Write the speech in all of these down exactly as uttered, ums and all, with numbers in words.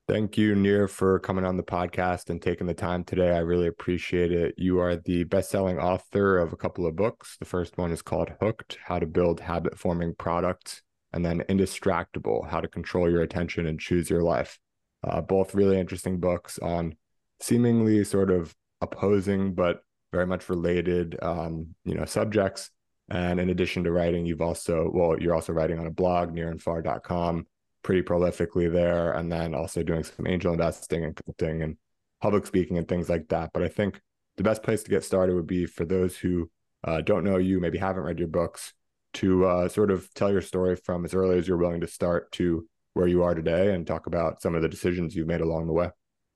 Thank you, Nir, for coming on the podcast and taking the time today. I really appreciate it. You are the best-selling author of a couple of books. The first one is called Hooked: How to Build Habit-Forming Products, and then Indistractable: How to Control Your Attention and Choose Your Life. Uh, both really interesting books on seemingly sort of opposing but very much related, um, you know, subjects. And in addition to writing, you've also, well, you're also writing on a blog, nir and far dot com, pretty prolifically there, and then also doing some angel investing and consulting and public speaking and things like that. But I think the best place to get started would be for those who uh, don't know you, maybe haven't read your books, to uh, sort of tell your story from as early as you're willing to start to where you are today and talk about some of the decisions you've made along the way.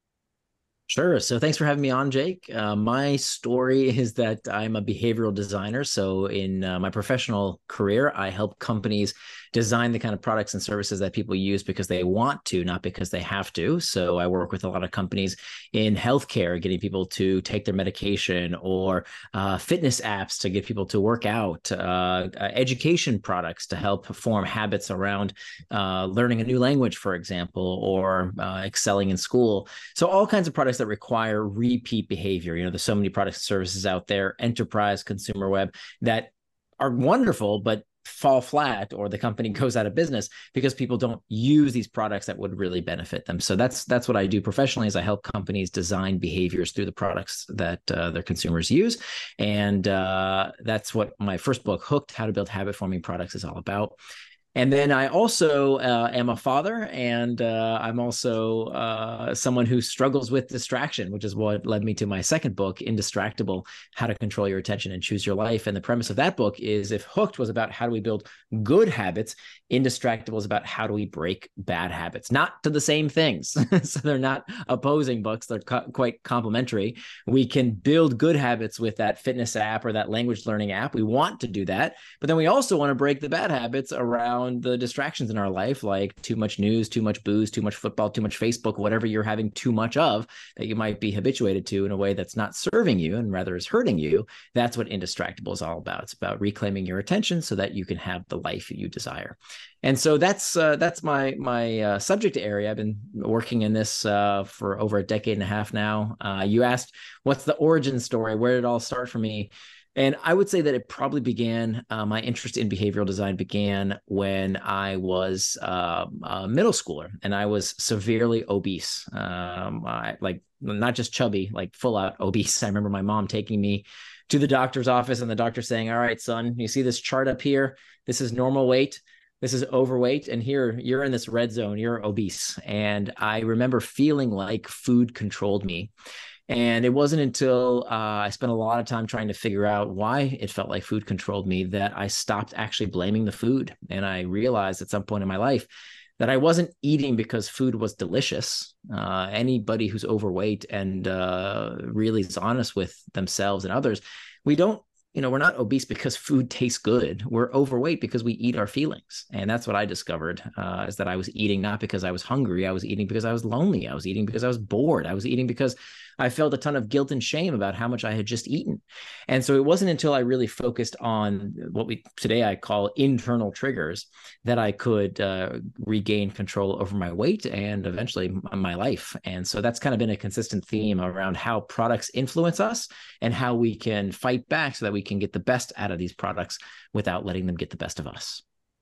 Sure. So thanks for having me on, Jake. Uh, my story is that I'm a behavioral designer. So in uh, my professional career, I help companies design the kind of products and services that people use because they want to, not because they have to. So I work with a lot of companies in healthcare, getting people to take their medication, or uh, fitness apps to get people to work out, uh, uh, education products to help form habits around uh, learning a new language, for example, or uh, excelling in school. So all kinds of products that require repeat behavior. You know, there's so many products and services out there, enterprise, consumer web, that are wonderful, but fall flat, or the company goes out of business because people don't use these products that would really benefit them. So that's that's what I do professionally, is I help companies design behaviors through the products that uh, their consumers use. And uh, that's what my first book, Hooked: How to Build Habit-Forming Products, is all about. And then I also uh, am a father, and uh, I'm also uh, someone who struggles with distraction, which is what led me to my second book, Indistractable: How to Control Your Attention and Choose Your Life. And the premise of that book is, if Hooked was about how do we build good habits, Indistractable is about how do we break bad habits. Not to the same things. So they're not opposing books. They're co- quite complementary. We can build good habits with that fitness app or that language learning app. We want to do that. But then we also want to break the bad habits around the distractions in our life, like too much news, too much booze, too much football, too much Facebook, whatever you're having too much of that you might be habituated to in a way that's not serving you and rather is hurting you. That's what Indistractable is all about. It's about reclaiming your attention so that you can have the life you desire. And so that's uh, that's my my uh, subject area. I've been working in this uh, for over a decade and a half now. Uh, you asked, what's the origin story? Where did it all start for me? And I would say that it probably began, uh, my interest in behavioral design began when I was uh, a middle schooler, and I was severely obese. Um, I, like not just chubby, like full out obese. I remember my mom taking me to the doctor's office, and the doctor saying, "All right, son, you see this chart up here? This is normal weight. This is overweight. And here you're in this red zone, you're obese." And I remember feeling like food controlled me. And it wasn't until uh, I spent a lot of time trying to figure out why it felt like food controlled me that I stopped actually blaming the food. And I realized at some point in my life that I wasn't eating because food was delicious. Uh, anybody who's overweight and uh, really is honest with themselves and others, we don't, you know, we're not obese because food tastes good. We're overweight because we eat our feelings. And that's what I discovered, uh, is that I was eating not because I was hungry. I was eating because I was lonely. I was eating because I was bored. I was eating because I felt a ton of guilt and shame about how much I had just eaten. And so it wasn't until I really focused on what we today I call internal triggers that I could uh, regain control over my weight and eventually my life. And so that's kind of been a consistent theme around how products influence us and how we can fight back so that we can get the best out of these products without letting them get the best of us.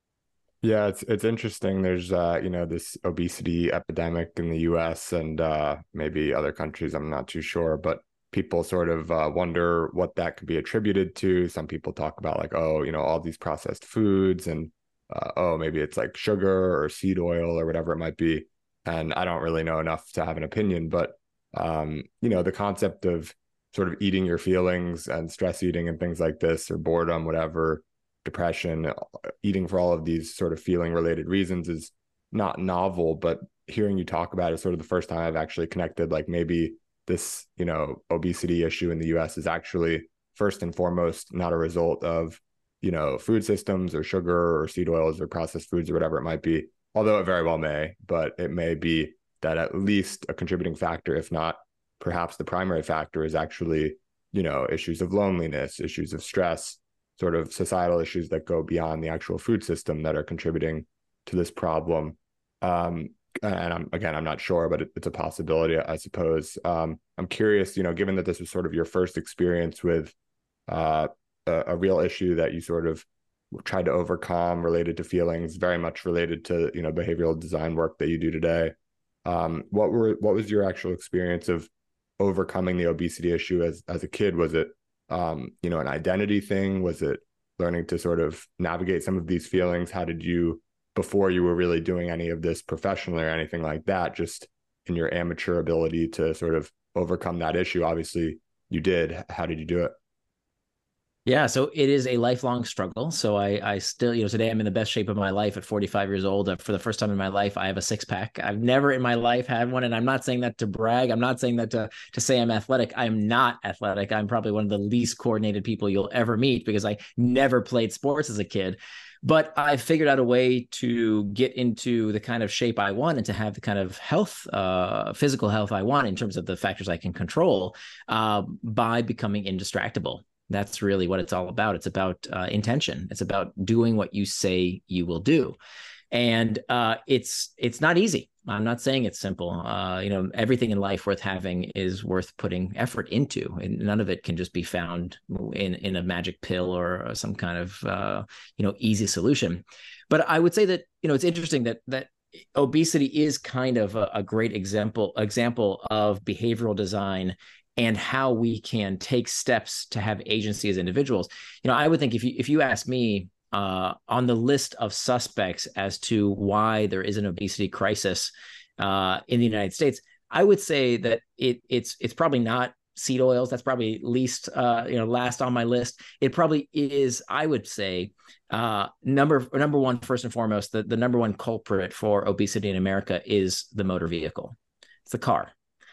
Yeah, it's it's interesting. There's uh, you know, this obesity epidemic in the U S and uh maybe other countries, I'm not too sure, but people sort of uh, wonder what that could be attributed to. Some people talk about like, oh, you know, all these processed foods and uh, oh, maybe it's like sugar or seed oil or whatever it might be. And I don't really know enough to have an opinion, but um, you know, the concept of sort of eating your feelings and stress eating and things like this, or boredom, whatever, depression, eating for all of these sort of feeling related reasons is not novel, but hearing you talk about it is sort of the first time I've actually connected, like maybe this, you know, obesity issue in the U S is actually first and foremost not a result of, you know, food systems or sugar or seed oils or processed foods or whatever it might be, although it very well may, but it may be that at least a contributing factor, if not perhaps the primary factor, is actually, you know, issues of loneliness, issues of stress, sort of societal issues that go beyond the actual food system that are contributing to this problem. Um, and I'm again, I'm not sure, but it, it's a possibility, I suppose. Um, I'm curious, you know, given that this was sort of your first experience with uh, a, a real issue that you sort of tried to overcome related to feelings, very much related to, you know, behavioral design work that you do today. Um, what were what was your actual experience of overcoming the obesity issue as as a kid? Was it um, you know, an identity thing? Was it learning to sort of navigate some of these feelings? How did you, before you were really doing any of this professionally or anything like that, just in your amateur ability to sort of overcome that issue? Obviously you did. How did you do it? Yeah, so it is a lifelong struggle. So I, I still, you know, today I'm in the best shape of my life at forty-five years old. Uh, For the first time in my life, I have a six pack. I've never in my life had one, and I'm not saying that to brag. I'm not saying that to to say I'm athletic. I'm not athletic. I'm probably one of the least coordinated people you'll ever meet because I never played sports as a kid. But I figured out a way to get into the kind of shape I want and to have the kind of health, uh, physical health I want in terms of the factors I can control uh, by becoming indistractable. That's really what it's all about. It's about uh, intention. It's about doing what you say you will do. And uh, it's it's not easy. I'm not saying it's simple. Uh, you know, everything in life worth having is worth putting effort into, and none of it can just be found in in a magic pill or some kind of uh, you know easy solution. But I would say that you know it's interesting that that obesity is kind of a, a great example example of behavioral design and how we can take steps to have agency as individuals. You know, I would think if you if you ask me uh, on the list of suspects as to why there is an obesity crisis uh, in the United States, I would say that it it's it's probably not seed oils. That's probably least uh, you know last on my list. It probably is. I would say uh, number number one first and foremost. The the number one culprit for obesity in America is the motor vehicle. It's the car.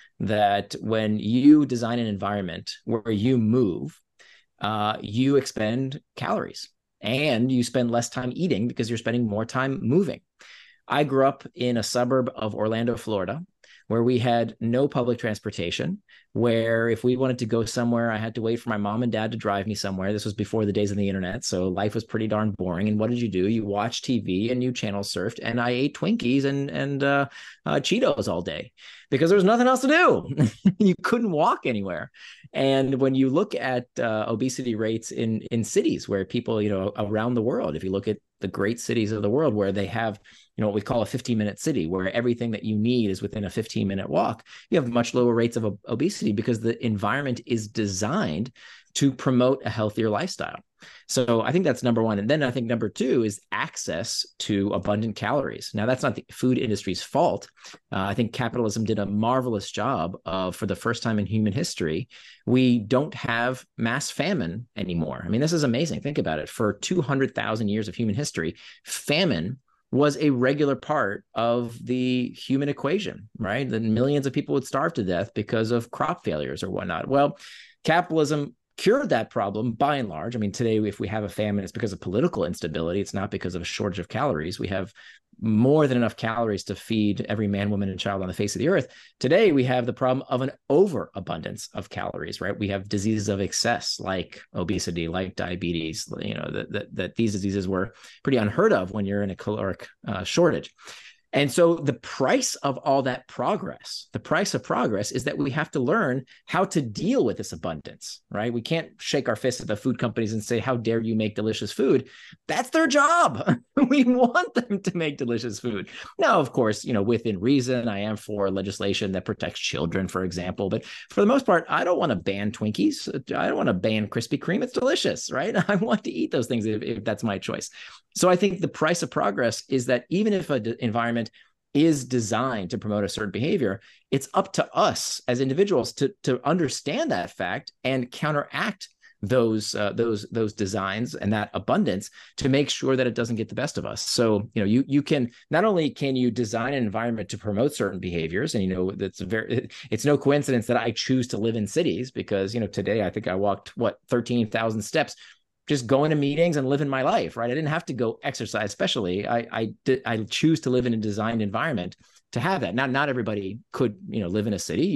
That when you design an environment where you move, uh, you expend calories and you spend less time eating because you're spending more time moving. I grew up in a suburb of Orlando, Florida, where we had no public transportation, where if we wanted to go somewhere, I had to wait for my mom and dad to drive me somewhere. This was before the days of the internet, so life was pretty darn boring. And what did you do? You watched T V and you channel surfed, and I ate Twinkies and and uh, uh, Cheetos all day because there was nothing else to do. You couldn't walk anywhere. And when you look at uh, obesity rates in in cities where people, you know, around the world, if you look at the great cities of the world where they have, you know, what we call a fifteen minute city, where everything that you need is within a fifteen minute walk, you have much lower rates of ob- obesity because the environment is designed to promote a healthier lifestyle. So I think that's number one. And then I think number two is access to abundant calories. Now, that's not the food industry's fault. Uh, I think capitalism did a marvelous job of, for the first time in human history, we don't have mass famine anymore. I mean, this is amazing. Think about it. For two hundred thousand years of human history, famine was a regular part of the human equation, right? Then millions of people would starve to death because of crop failures or whatnot. Well, capitalism cured that problem by and large. I mean, today, if we have a famine, it's because of political instability. It's not because of a shortage of calories. We have more than enough calories to feed every man, woman, and child on the face of the earth. Today, we have the problem of an overabundance of calories, right? We have diseases of excess like obesity, like diabetes, you know, that, that, that these diseases were pretty unheard of when you're in a caloric uh, shortage. And so the price of all that progress, the price of progress is that we have to learn how to deal with this abundance, right? We can't shake our fists at the food companies and say, how dare you make delicious food? That's their job. We want them to make delicious food. Now, of course, you know, within reason, I am for legislation that protects children, for example. But for the most part, I don't want to ban Twinkies. I don't want to ban Krispy Kreme. It's delicious, right? I want to eat those things if, if that's my choice. So I think the price of progress is that even if an environment is designed to promote a certain behavior, it's up to us as individuals to, to understand that fact and counteract those uh, those those designs and that abundance to make sure that it doesn't get the best of us. So, you know, you you can not only can you design an environment to promote certain behaviors, and you know that's very it's no coincidence that I choose to live in cities because, you know, today I think I walked what thirteen thousand steps just going to meetings and living my life, right? I didn't have to go exercise, especially. I I, did, I choose to live in a designed environment to have that. Not not everybody could, you know, live in a city, but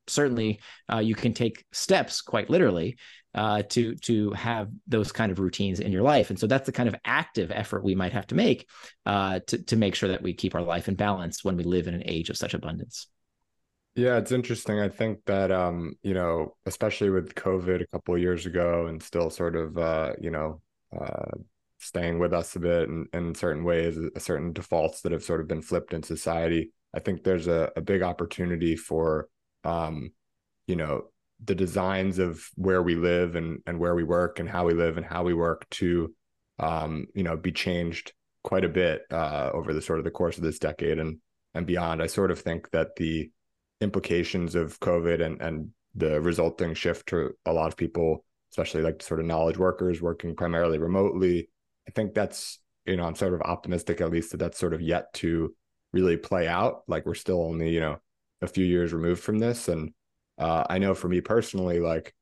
certainly uh, you can take steps quite literally uh, to to have those kind of routines in your life. And so that's the kind of active effort we might have to make uh, to, to make sure that we keep our life in balance when we live in an age of such abundance. Yeah, it's interesting. I think that um, you know, especially with COVID a couple of years ago and still sort of uh, you know, uh staying with us a bit in, in certain ways, certain defaults that have sort of been flipped in society. I think there's a, a big opportunity for um, you know, the designs of where we live and and where we work and how we live and how we work to um, you know, be changed quite a bit uh over the sort of the course of this decade and and beyond. I sort of think that the implications of COVID and, and the resulting shift to a lot of people, especially like sort of knowledge workers working primarily remotely. I think that's, you know, I'm sort of optimistic at least that that's sort of yet to really play out. Like we're still only, you know, a few years removed from this. And uh, I know for me personally, like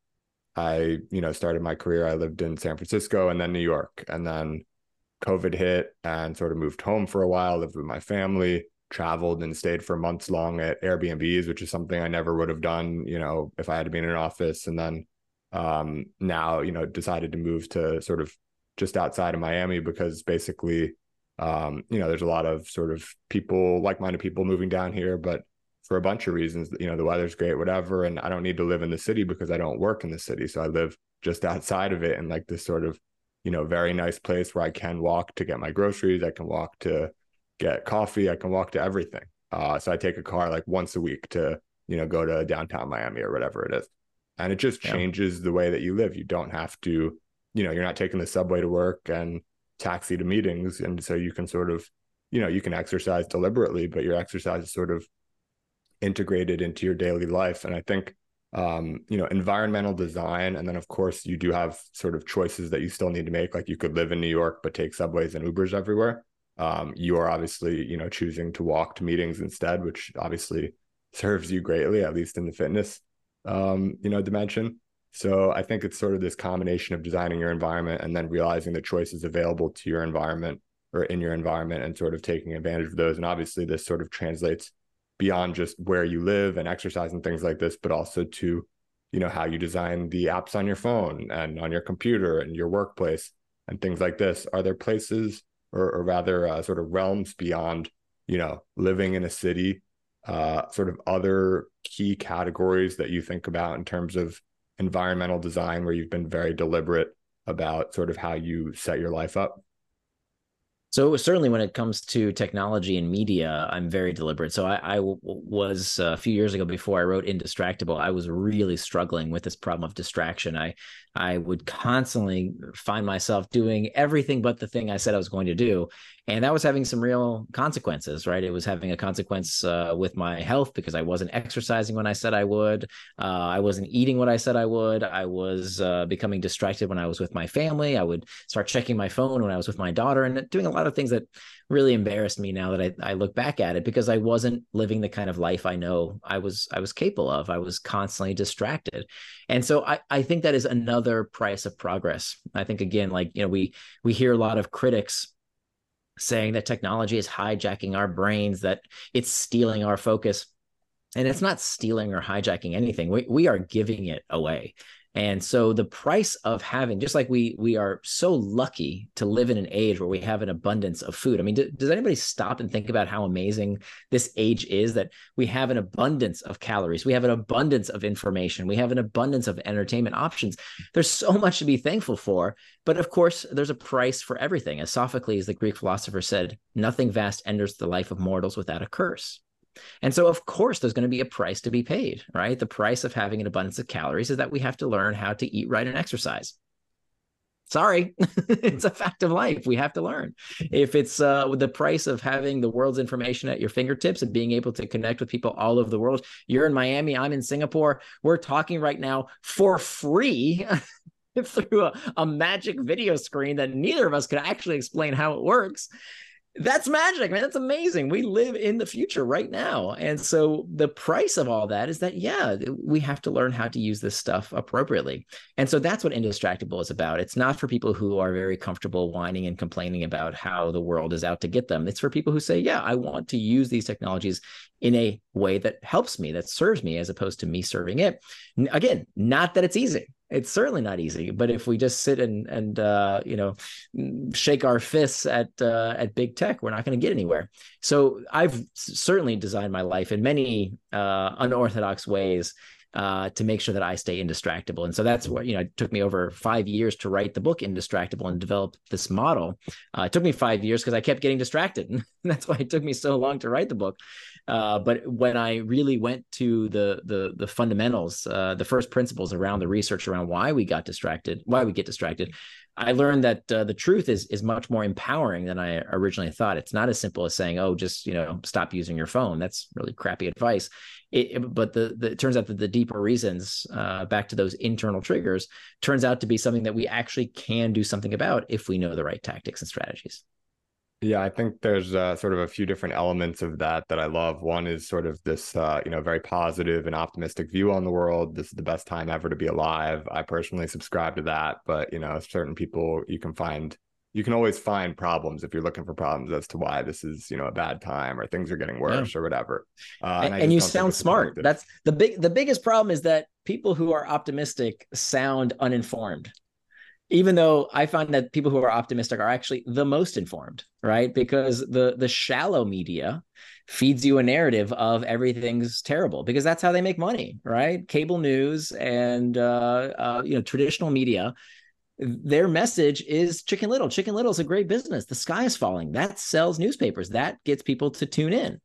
I, you know, started my career, I lived in San Francisco and then New York, and then COVID hit and sort of moved home for a while, lived with my family, traveled and stayed for months long at Airbnbs, which is something I never would have done, you know, if I had to be in an office. And then um, now, you know, decided to move to sort of just outside of Miami because basically, um, you know, there's a lot of sort of people, like-minded people moving down here, but for a bunch of reasons, you know, the weather's great, whatever. And I don't need to live in the city because I don't work in the city. So I live just outside of it in like this sort of, you know, very nice place where I can walk to get my groceries. I can walk to get coffee. I can walk to everything. Uh, so I take a car like once a week to, you know, go to downtown Miami or whatever it is. And it just Yeah. changes the way that you live. You don't have to, you know, you're not taking the subway to work and taxi to meetings. And so you can sort of, you know, you can exercise deliberately, but your exercise is sort of integrated into your daily life. And I think, um, you know, environmental design. And then of course you do have sort of choices that you still need to make. Like you could live in New York, but take subways and Ubers everywhere. Um, you are obviously, you know, choosing to walk to meetings instead, which obviously serves you greatly, at least in the fitness, um, you know, dimension. So I think it's sort of this combination of designing your environment and then realizing the choices available to your environment or in your environment and sort of taking advantage of those. And obviously this sort of translates beyond just where you live and exercise and things like this, but also to, you know, how you design the apps on your phone and on your computer and your workplace and things like this. Are there places or, or rather uh, sort of realms beyond, you know, living in a city, uh, sort of other key categories that you think about in terms of environmental design where you've been very deliberate about sort of how you set your life up? So certainly when it comes to technology and media, I'm very deliberate. So I, I w- was uh, a few years ago before I wrote Indistractable, I was really struggling with this problem of distraction. I I would constantly find myself doing everything but the thing I said I was going to do. And that was having some real consequences, right? It was having a consequence uh, with my health because I wasn't exercising when I said I would. Uh, I wasn't eating what I said I would. I was uh, becoming distracted when I was with my family. I would start checking my phone when I was with my daughter and doing a lot of things that really embarrassed me now that I, I look back at it, because I wasn't living the kind of life I know I was I was capable of. I was constantly distracted. And so I, I think that is another price of progress. I think, again, like, you know, we we hear a lot of critics saying that technology is hijacking our brains, that it's stealing our focus. And it's not stealing or hijacking anything. We, we are giving it away. And so the price of having, just like we we are so lucky to live in an age where we have an abundance of food. I mean, do, does anybody stop and think about how amazing this age is, that we have an abundance of calories, we have an abundance of information, we have an abundance of entertainment options. There's so much to be thankful for. But of course, there's a price for everything. As Sophocles, the Greek philosopher, said, nothing vast enters the life of mortals without a curse. And so, of course, there's going to be a price to be paid, right? The price of having an abundance of calories is that we have to learn how to eat right and exercise. Sorry, it's a fact of life. We have to learn. If it's uh, the price of having the world's information at your fingertips and being able to connect with people all over the world, you're in Miami, I'm in Singapore, we're talking right now for free through a, a magic video screen that neither of us could actually explain how it works. That's magic, man. That's amazing. We live in the future right now. And so the price of all that is that, yeah, we have to learn how to use this stuff appropriately. And so that's what Indistractable is about. It's not for people who are very comfortable whining and complaining about how the world is out to get them. It's for people who say, yeah, I want to use these technologies in a way that helps me, that serves me, as opposed to me serving it. Again, not that it's easy. It's certainly not easy, but if we just sit and and uh, you know shake our fists at uh, at big tech, we're not going to get anywhere. So I've certainly designed my life in many uh, unorthodox ways uh, to make sure that I stay indistractable. And so that's what, you know, it took me over five years to write the book Indistractable and develop this model. Uh, it took me five years because I kept getting distracted. And that's why it took me so long to write the book. Uh, but when I really went to the the the fundamentals, uh, the first principles around the research around why we got distracted, why we get distracted, I learned that uh, the truth is is much more empowering than I originally thought. It's not as simple as saying, "Oh, just you know, stop using your phone." That's really crappy advice. It, it, but the, the it turns out that the deeper reasons, uh, back to those internal triggers, turns out to be something that we actually can do something about if we know the right tactics and strategies. Yeah, I think there's uh, sort of a few different elements of that that I love. One is sort of this, uh, you know, very positive and optimistic view on the world. This is the best time ever to be alive. I personally subscribe to that, but you know, certain people you can find, you can always find problems if you're looking for problems as to why this is, you know, a bad time or things are getting worse, yeah, or whatever. Uh, and, and, and you sound smart. That's the big, the biggest problem is that people who are optimistic sound uninformed. Even though I find that people who are optimistic are actually the most informed, right? Because the the shallow media feeds you a narrative of everything's terrible because that's how they make money, right? Cable news and uh, uh, you know, traditional media, their message is Chicken Little. Chicken Little is a great business. The sky is falling. That sells newspapers. That gets people to tune in.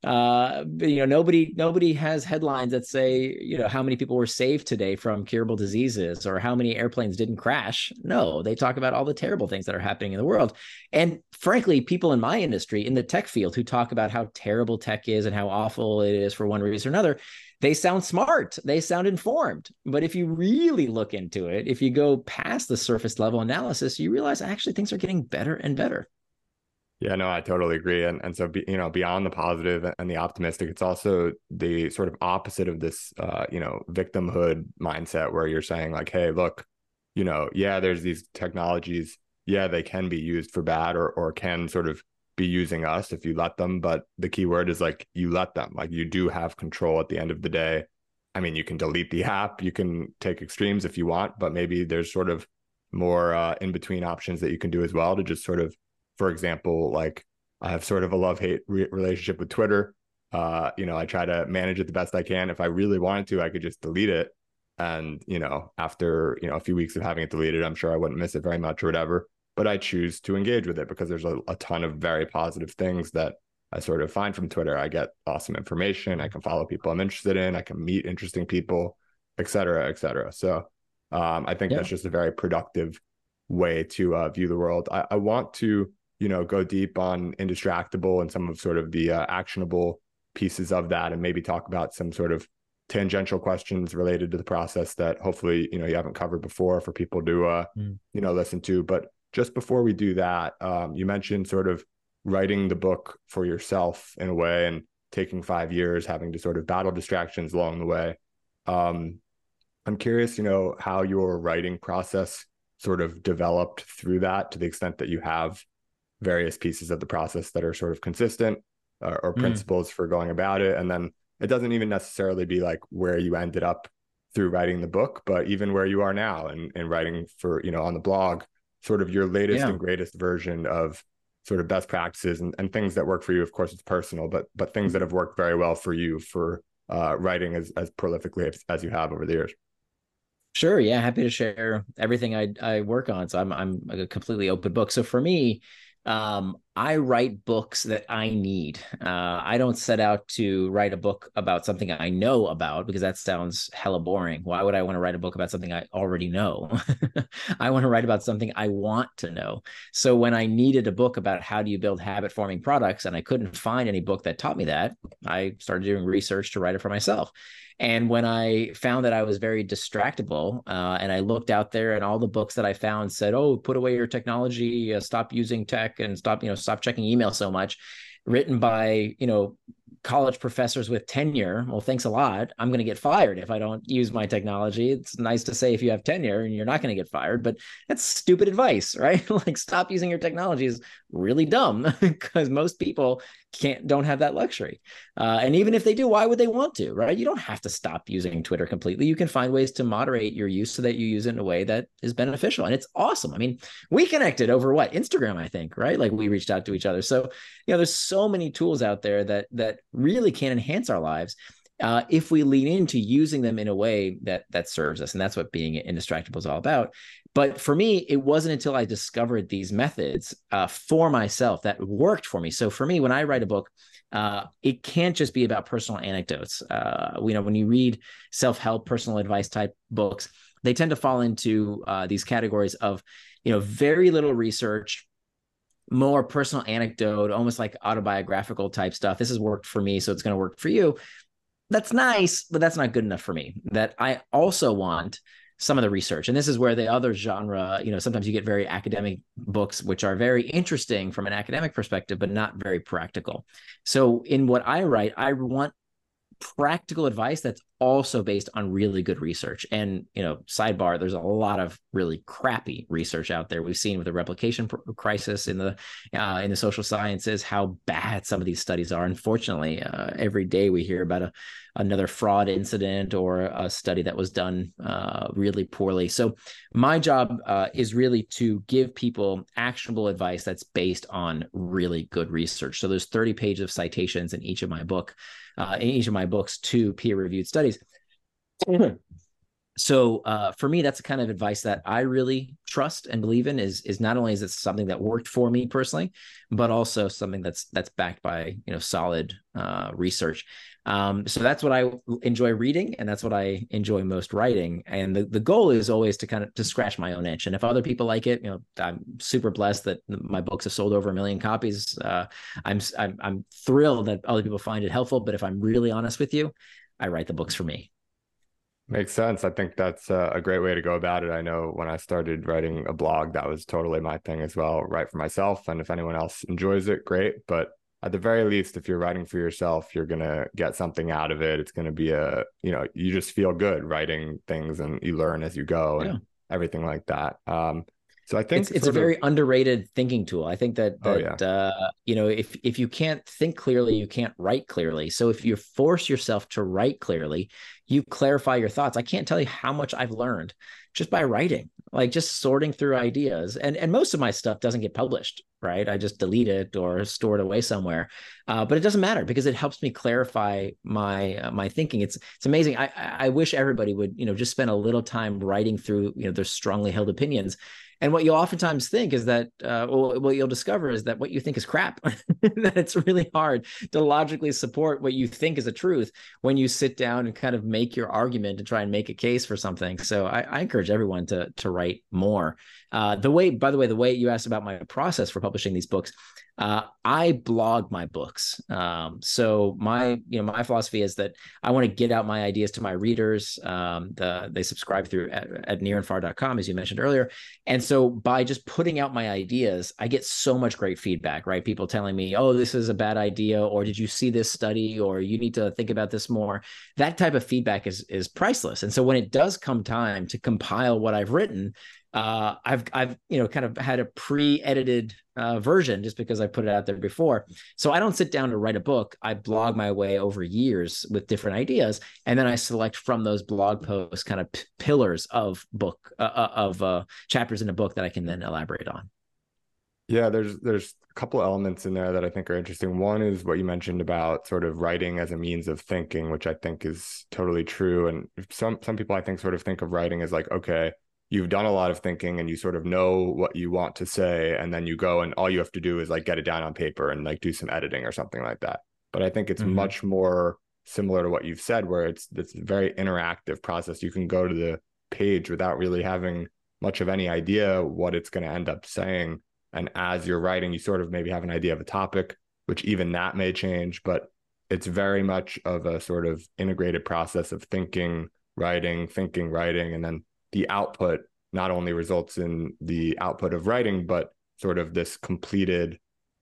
Uh, you know, nobody nobody has headlines that say, you know, how many people were saved today from curable diseases or how many airplanes didn't crash. No, they talk about all the terrible things that are happening in the world. And frankly, people in my industry, in the tech field, who talk about how terrible tech is and how awful it is for one reason or another, they sound smart. They sound informed. But if you really look into it, if you go past the surface level analysis, you realize actually things are getting better and better. Yeah, no, I totally agree. And and so, be, you know, beyond the positive and the optimistic, it's also the sort of opposite of this, uh, you know, victimhood mindset where you're saying like, hey, look, you know, yeah, there's these technologies. Yeah, they can be used for bad or or can sort of be using us if you let them. But the key word is like you let them, like you do have control at the end of the day. I mean, you can delete the app, you can take extremes if you want, but maybe there's sort of more uh, in between options that you can do as well to just sort of, for example, like I have sort of a love-hate re- relationship with Twitter. Uh, you know, I try to manage it the best I can. If I really wanted to, I could just delete it. And, you know, after, you know, a few weeks of having it deleted, I'm sure I wouldn't miss it very much or whatever. But I choose to engage with it because there's a, a ton of very positive things that I sort of find from Twitter. I get awesome information. I can follow people I'm interested in. I can meet interesting people, et cetera, et cetera. So um, I think yeah. that's just a very productive way to uh, view the world. I, I want to, you know, go deep on Indistractable and some of sort of the uh, actionable pieces of that, and maybe talk about some sort of tangential questions related to the process that hopefully, you know, you haven't covered before for people to, uh, mm. you know, listen to. But just before we do that, um, you mentioned sort of writing the book for yourself in a way and taking five years, having to sort of battle distractions along the way. Um, I'm curious, you know, how your writing process sort of developed through that to the extent that you have various pieces of the process that are sort of consistent uh, or principles mm. for going about it. And then it doesn't even necessarily be like where you ended up through writing the book, but even where you are now and, and writing for, you know, on the blog, sort of your latest yeah. and greatest version of sort of best practices and, and things that work for you. Of course, it's personal, but but things that have worked very well for you for uh, writing as, as prolifically as, as you have over the years. Sure. Yeah. Happy to share everything I, I work on. So I'm, I'm a completely open book. So for me, Um, I write books that I need. Uh, I don't set out to write a book about something I know about because that sounds hella boring. Why would I want to write a book about something I already know? I want to write about something I want to know. So when I needed a book about how do you build habit forming products and I couldn't find any book that taught me that, I started doing research to write it for myself. And when I found that I was very distractible uh, and I looked out there and all the books that I found said, oh, put away your technology, uh, stop using tech and stop, you know, stop checking email so much, written by, you know, college professors with tenure. Well, thanks a lot. I'm going to get fired if I don't use my technology. It's nice to say if you have tenure and you're not going to get fired, but that's stupid advice, right? Like, stop using your technology is really dumb because most people can't don't have that luxury. Uh, and even if they do, why would they want to, right? You don't have to stop using Twitter completely. You can find ways to moderate your use so that you use it in a way that is beneficial. And it's awesome. I mean, we connected over what? Instagram, I think, right? Like, we reached out to each other. So, you know, there's so many tools out there that that really can enhance our lives uh, if we lean into using them in a way that that serves us. And that's what being indistractable is all about. But for me, it wasn't until I discovered these methods uh, for myself that worked for me. So for me, when I write a book, uh, it can't just be about personal anecdotes. Uh, you know, when you read self-help, personal advice type books, they tend to fall into uh, these categories of, you know, very little research, more personal anecdote, almost like autobiographical type stuff. This has worked for me, so it's going to work for you. That's nice, but that's not good enough for me. That I also want some of the research. And this is where the other genre, you know, sometimes you get very academic books, which are very interesting from an academic perspective, but not very practical. So in what I write, I want practical advice that's also based on really good research. And, you know, sidebar, there's a lot of really crappy research out there. We've seen with the replication crisis in the uh, in the social sciences how bad some of these studies are. Unfortunately, uh, every day we hear about a another fraud incident or a study that was done uh, really poorly. So my job uh, is really to give people actionable advice that's based on really good research. So there's thirty pages of citations in each of my book. Uh, in each of my books to peer-reviewed studies. So uh, for me, that's the kind of advice that I really trust and believe in. Is is not only is it something that worked for me personally, but also something that's that's backed by, you know, solid uh, research. Um, so that's what I enjoy reading, and that's what I enjoy most writing. And the, the goal is always to kind of to scratch my own itch. And if other people like it, you know, I'm super blessed that my books have sold over a million copies. Uh, I'm, I'm I'm thrilled that other people find it helpful. But if I'm really honest with you, I write the books for me. Makes sense. I think that's a, a great way to go about it. I know when I started writing a blog, that was totally my thing as well, write for myself. And if anyone else enjoys it, great. But at the very least, if you're writing for yourself, you're going to get something out of it. It's going to be a, you know, you just feel good writing things and you learn as you go and yeah. everything like that. Um, so I think it's, it's a very of, underrated thinking tool. I think that, that, oh, yeah. uh, you know, if, if you can't think clearly, you can't write clearly. So if you force yourself to write clearly, you clarify your thoughts. I can't tell you how much I've learned just by writing, like just sorting through ideas. And, and most of my stuff doesn't get published, right? I just delete it or store it away somewhere. Uh, but it doesn't matter because it helps me clarify my, uh, my thinking. It's, it's amazing. I, I wish everybody would, you know, just spend a little time writing through, you know, their strongly held opinions. And what you'll oftentimes think is that, uh, well, what you'll discover is that what you think is crap, that it's really hard to logically support what you think is a truth when you sit down and kind of make your argument and try and make a case for something. So I, I encourage everyone to, to write more. Uh, the way, by the way, the way you asked about my process for publishing these books, uh, I blog my books. Um, so my, you know, my philosophy is that I want to get out my ideas to my readers. Um, the, they subscribe through at, at near and far dot com, as you mentioned earlier. And so by just putting out my ideas, I get so much great feedback, right? People telling me, oh, this is a bad idea, or did you see this study, or you need to think about this more. That type of feedback is, is priceless. And so when it does come time to compile what I've written, uh, I've, I've, you know, kind of had a pre-edited uh, version just because I put it out there before. So I don't sit down to write a book. I blog my way over years with different ideas. And then I select from those blog posts kind of p- pillars of book, uh, of uh, chapters in a book that I can then elaborate on. Yeah, there's there's a couple elements in there that I think are interesting. One is what you mentioned about sort of writing as a means of thinking, which I think is totally true. And some some people I think sort of think of writing as like, okay, you've done a lot of thinking and you sort of know what you want to say, and then you go and all you have to do is like get it down on paper and like do some editing or something like that. But I think it's mm-hmm. much more similar to what you've said, where it's it's a very interactive process. You can go to the page without really having much of any idea what it's going to end up saying. And as you're writing, you sort of maybe have an idea of a topic, which even that may change, but it's very much of a sort of integrated process of thinking, writing, thinking, writing, and then the output not only results in the output of writing, but sort of this completed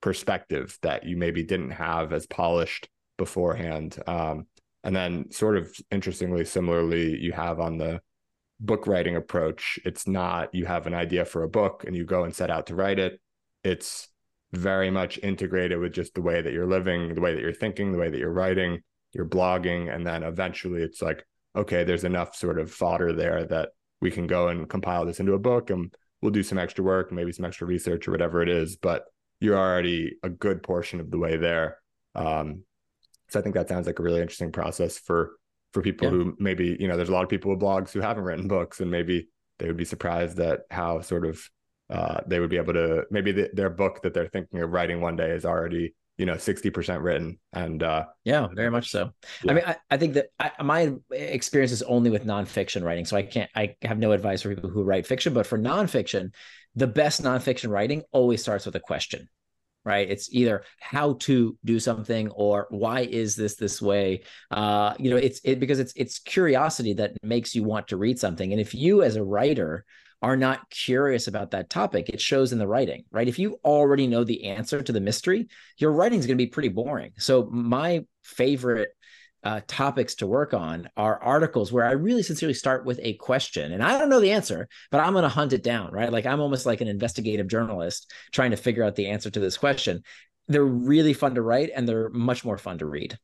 perspectives that you maybe didn't have as polished beforehand. Um, and then sort of interestingly, similarly, you have on the book writing approach, it's not you have an idea for a book and you go and set out to write it. It's very much integrated with just the way that you're living, the way that you're thinking, the way that you're writing, you're blogging. And then eventually it's like, okay, there's enough sort of fodder there that we can go and compile this into a book, and we'll do some extra work, maybe some extra research or whatever it is. But you're already a good portion of the way there. Um, so I think that sounds like a really interesting process for for people yeah. who maybe, you know, there's a lot of people with blogs who haven't written books, and maybe they would be surprised at how sort of uh, they would be able to, maybe the, their book that they're thinking of writing one day is already, you know, sixty percent written. And uh, yeah, very much so. Yeah. I mean, I, I think that I, my experience is only with nonfiction writing. So I can't, I have no advice for people who write fiction, but for nonfiction, the best nonfiction writing always starts with a question. Right? It's either how to do something or why is this this way? Uh, you know, it's it because it's it's curiosity that makes you want to read something. And if you as a writer are not curious about that topic, it shows in the writing, right? If you already know the answer to the mystery, your writing is going to be pretty boring. So my favorite Uh, topics to work on are articles where I really sincerely start with a question, and I don't know the answer, but I'm going to hunt it down, right? Like I'm almost like an investigative journalist trying to figure out the answer to this question. They're really fun to write, and they're much more fun to read.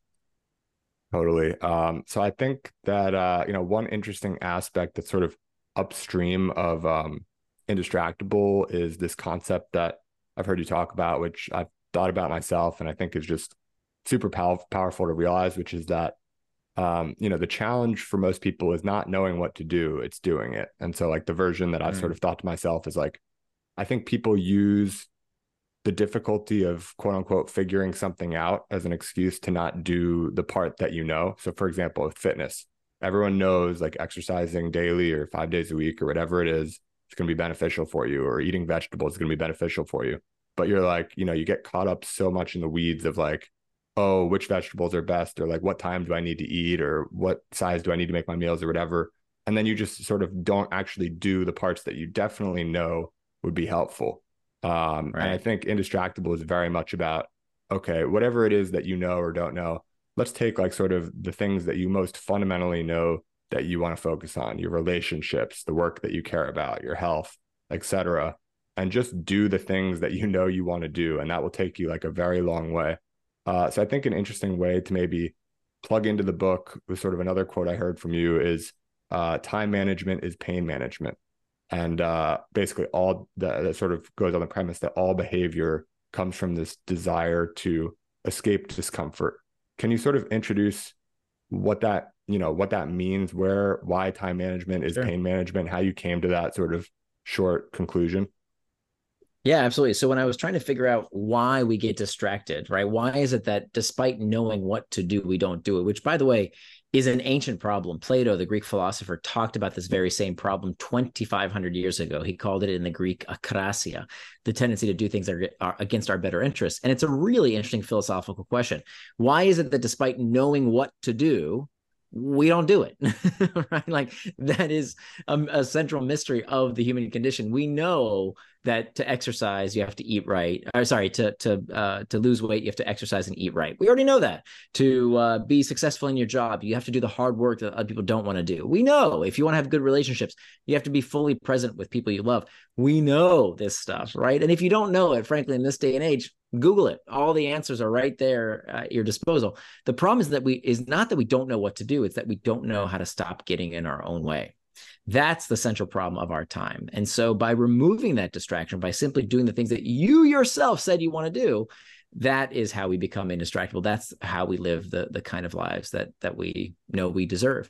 Totally. Um, so I think that, uh, you know, one interesting aspect that's sort of upstream of um, Indistractable is this concept that I've heard you talk about, which I've thought about myself, and I think is just super pow- powerful to realize, which is that, um, you know, the challenge for most people is not knowing what to do, it's doing it. And so like the version that I've mm. sort of thought to myself is like, I think people use the difficulty of quote unquote figuring something out as an excuse to not do the part that you know. So for example, with fitness, everyone knows like exercising daily or five days a week or whatever it is, it's going to be beneficial for you, or eating vegetables is going to be beneficial for you. But you're like, you know, you get caught up so much in the weeds of like, oh, which vegetables are best, or like what time do I need to eat, or what size do I need to make my meals or whatever. And then you just sort of don't actually do the parts that you definitely know would be helpful. Um, right. And I think Indistractable is very much about, okay, whatever it is that you know or don't know, let's take like sort of the things that you most fundamentally know that you want to focus on, your relationships, the work that you care about, your health, et cetera, and just do the things that you know you want to do. And that will take you like a very long way. Uh, so I think an interesting way to maybe plug into the book with sort of another quote I heard from you is uh, time management is pain management. And uh, basically all that, that sort of goes on the premise that all behavior comes from this desire to escape discomfort. Can you sort of introduce what that, you know, what that means, where, why time management is sure. pain management, how you came to that sort of short conclusion? Yeah, absolutely. So when I was trying to figure out why we get distracted, right? Why is it that despite knowing what to do, we don't do it? Which, by the way, is an ancient problem. Plato, the Greek philosopher, talked about this very same problem twenty-five hundred years ago. He called it in the Greek akrasia, the tendency to do things that are, are against our better interests. And it's a really interesting philosophical question. Why is it that despite knowing what to do, we don't do it, right? Like that is a, a central mystery of the human condition. We know that to exercise, you have to eat right. Or sorry, to to uh, to lose weight, you have to exercise and eat right. We already know that. To uh, be successful in your job, you have to do the hard work that other people don't want to do. We know if you want to have good relationships, you have to be fully present with people you love. We know this stuff, right? And if you don't know it, frankly, in this day and age, Google it. All the answers are right there at your disposal. The problem is that we is not that we don't know what to do. It's that we don't know how to stop getting in our own way. That's the central problem of our time. And so by removing that distraction, by simply doing the things that you yourself said you want to do, that is how we become indistractable. That's how we live the, the kind of lives that, that we know we deserve.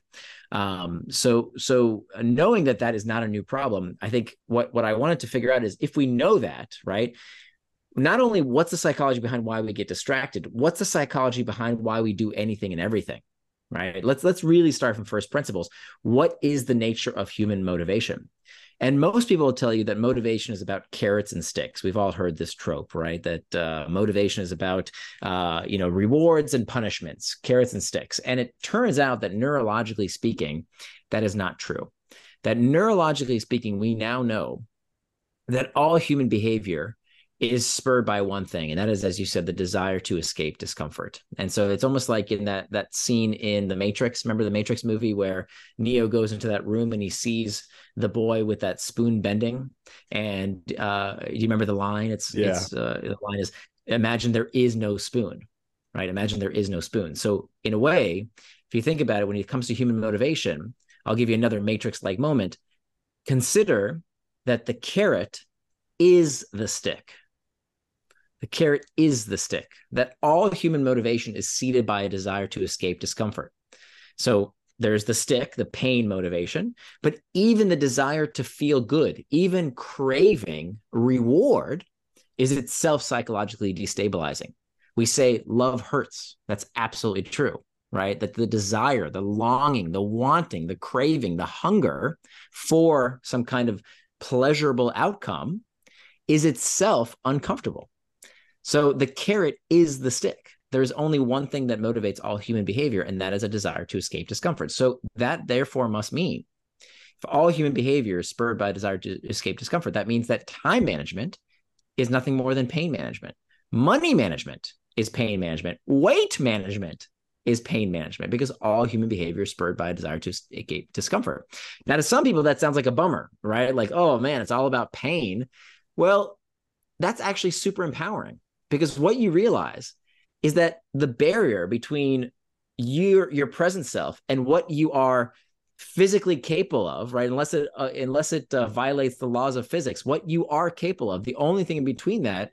Um, so, so knowing that that is not a new problem, I think what, what I wanted to figure out is if we know that, right, not only what's the psychology behind why we get distracted, what's the psychology behind why we do anything and everything, right? Let's, let's really start from first principles. What is the nature of human motivation? And most people will tell you that motivation is about carrots and sticks. We've all heard this trope, right? That uh, motivation is about, uh, you know, rewards and punishments, carrots and sticks. And it turns out that neurologically speaking, that is not true. That neurologically speaking, we now know that all human behavior is spurred by one thing, and that is, as you said, the desire to escape discomfort. And so it's almost like in that that scene in The Matrix. Remember the Matrix movie where Neo goes into that room and he sees the boy with that spoon bending, and uh, do you remember the line? It's Yeah. it's uh, the line is, "Imagine there is no spoon," right? Imagine there is no spoon. So in a way, if you think about it, when it comes to human motivation, I'll give you another Matrix-like moment. Consider that the carrot is the stick. The carrot is the stick, that all human motivation is seeded by a desire to escape discomfort. So there's the stick, the pain motivation, but even the desire to feel good, even craving reward, is itself psychologically destabilizing. We say love hurts. That's absolutely true, right? That the desire, the longing, the wanting, the craving, the hunger for some kind of pleasurable outcome is itself uncomfortable. So the carrot is the stick. There's only one thing that motivates all human behavior, and that is a desire to escape discomfort. So that therefore must mean if all human behavior is spurred by a desire to escape discomfort, that means that time management is nothing more than pain management. Money management is pain management. Weight management is pain management, because all human behavior is spurred by a desire to escape discomfort. Now, to some people, that sounds like a bummer, right? Like, oh man, it's all about pain. Well, that's actually super empowering, because what you realize is that the barrier between your your present self and what you are physically capable of, right? Unless it uh, unless it uh, violates the laws of physics, what you are capable of, the only thing in between that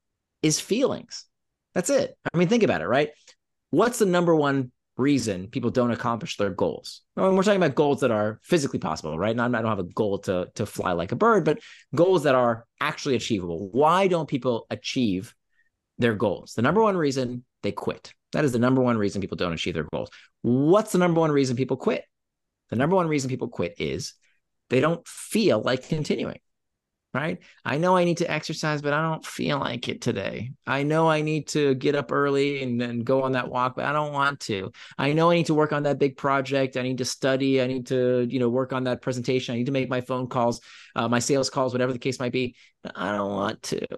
is feelings. That's it. I mean, think about it, right? What's the number one reason people don't accomplish their goals? Well, we're talking about goals that are physically possible, right? Now, I don't have a goal to, to fly like a bird, but goals that are actually achievable. Why don't people achieve their goals? The number one reason, they quit. That is the number one reason people don't achieve their goals. What's the number one reason people quit? The number one reason people quit is they don't feel like continuing, right? I know I need to exercise, but I don't feel like it today. I know I need to get up early and, and go on that walk, but I don't want to. I know I need to work on that big project. I need to study. I need to, you know, work on that presentation. I need to make my phone calls, uh, my sales calls, whatever the case might be. I don't want to.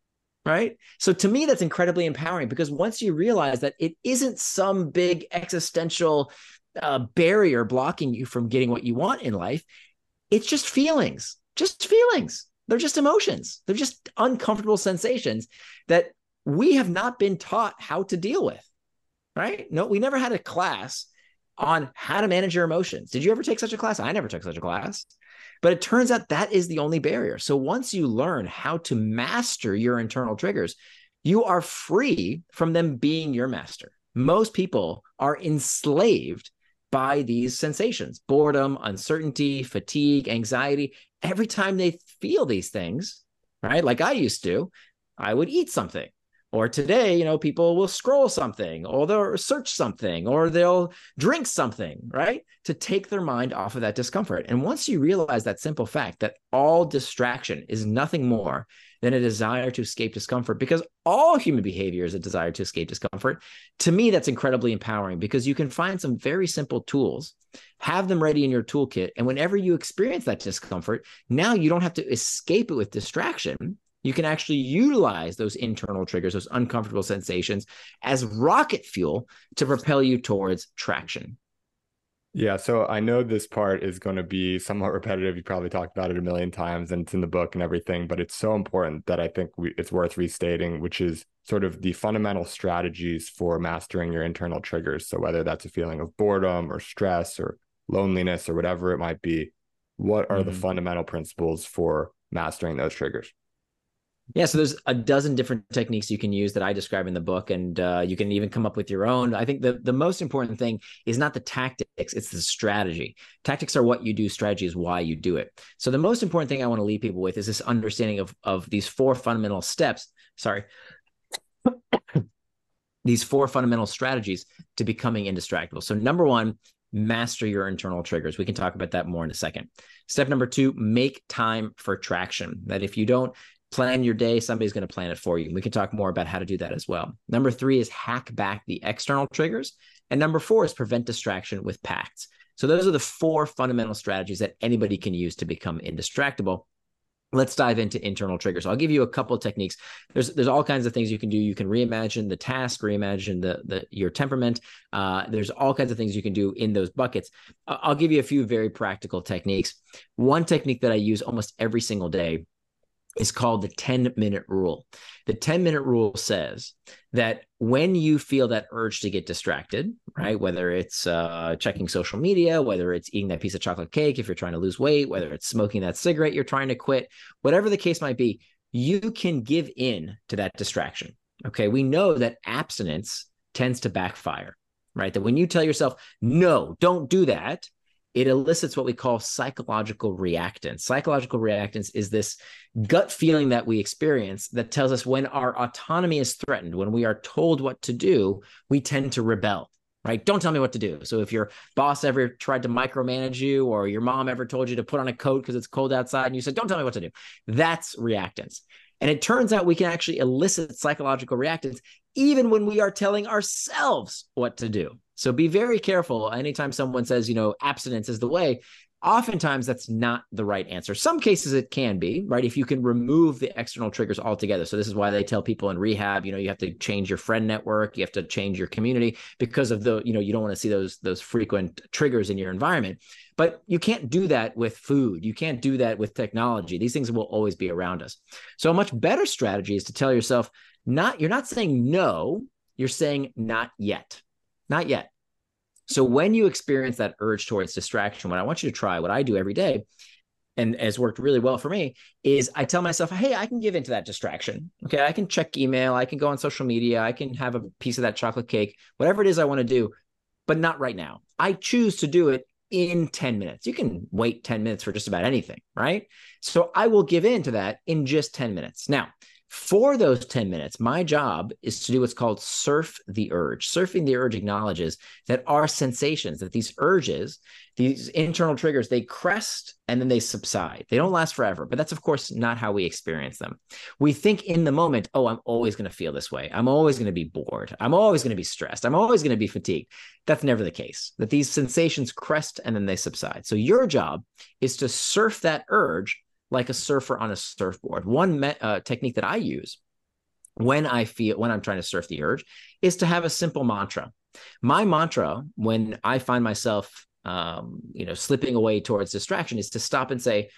Right? So to me, that's incredibly empowering, because once you realize that it isn't some big existential uh, barrier blocking you from getting what you want in life, it's just feelings, just feelings. They're just emotions. They're just uncomfortable sensations that we have not been taught how to deal with, right? No, we never had a class on how to manage your emotions. Did you ever take such a class? I never took such a class. But it turns out that is the only barrier. So once you learn how to master your internal triggers, you are free from them being your master. Most people are enslaved by these sensations: boredom, uncertainty, fatigue, anxiety. Every time they feel these things, right? Like I used to, I would eat something. Or today, you know, people will scroll something, or they'll search something, or they'll drink something, right? To take their mind off of that discomfort. And once you realize that simple fact that all distraction is nothing more than a desire to escape discomfort, because all human behavior is a desire to escape discomfort, to me, that's incredibly empowering, because you can find some very simple tools, have them ready in your toolkit. And whenever you experience that discomfort, now you don't have to escape it with distraction. You can actually utilize those internal triggers, those uncomfortable sensations, as rocket fuel to propel you towards traction. Yeah, so I know this part is going to be somewhat repetitive. You probably talked about it a million times and it's in the book and everything, but it's so important that I think we, it's worth restating, which is sort of the fundamental strategies for mastering your internal triggers. So whether that's a feeling of boredom or stress or loneliness or whatever it might be, what are mm-hmm. the fundamental principles for mastering those triggers? Yeah, so there's a dozen different techniques you can use that I describe in the book, and uh, you can even come up with your own. I think the, the most important thing is not the tactics, it's the strategy. Tactics are what you do, strategy is why you do it. So the most important thing I want to leave people with is this understanding of, of these four fundamental steps, sorry, these four fundamental strategies to becoming indistractable. So number one, master your internal triggers. We can talk about that more in a second. Step number two, make time for traction. That if you don't plan your day, somebody's going to plan it for you. We can talk more about how to do that as well. Number three is hack back the external triggers. And number four is prevent distraction with pacts. So those are the four fundamental strategies that anybody can use to become indistractable. Let's dive into internal triggers. I'll give you a couple of techniques. There's there's all kinds of things you can do. You can reimagine the task, reimagine the the your temperament. Uh, there's all kinds of things you can do in those buckets. I'll give you a few very practical techniques. One technique that I use almost every single day is called the ten minute rule. The ten minute rule says that when you feel that urge to get distracted, right, whether it's uh, checking social media, whether it's eating that piece of chocolate cake if you're trying to lose weight, whether it's smoking that cigarette you're trying to quit, whatever the case might be, you can give in to that distraction. Okay, we know that abstinence tends to backfire, right? That when you tell yourself, no, don't do that, it elicits what we call psychological reactance. Psychological reactance is this gut feeling that we experience that tells us when our autonomy is threatened, when we are told what to do, we tend to rebel, right? Don't tell me what to do. So if your boss ever tried to micromanage you, or your mom ever told you to put on a coat because it's cold outside and you said, don't tell me what to do, that's reactance. And it turns out we can actually elicit psychological reactance even when we are telling ourselves what to do. So be very careful anytime someone says, you know, abstinence is the way. Oftentimes that's not the right answer. Some cases it can be, right? If you can remove the external triggers altogether. So this is why they tell people in rehab, you know, you have to change your friend network, you have to change your community because of the, you know, you don't want to see those those frequent triggers in your environment. But you can't do that with food. You can't do that with technology. These things will always be around us. So a much better strategy is to tell yourself, not, you're not saying no, you're saying not yet. Not yet. So when you experience that urge towards distraction, what I want you to try, what I do every day, and has worked really well for me, is I tell myself, hey, I can give into that distraction. Okay, I can check email, I can go on social media, I can have a piece of that chocolate cake, whatever it is I want to do, but not right now. I choose to do it in ten minutes. You can wait ten minutes for just about anything, right? So I will give in to that in just ten minutes. Now, for those ten minutes, my job is to do what's called surf the urge. Surfing the urge acknowledges that our sensations, that these urges, these internal triggers, they crest and then they subside. They don't last forever, but that's, of course, not how we experience them. We think in the moment, oh, I'm always going to feel this way. I'm always going to be bored. I'm always going to be stressed. I'm always going to be fatigued. That's never the case, that these sensations crest and then they subside. So your job is to surf that urge like a surfer on a surfboard. One me- uh, technique that I use when I feel, when I'm trying to surf the urge, is to have a simple mantra. My mantra, when I find myself, um, you know, slipping away towards distraction, is to stop and say,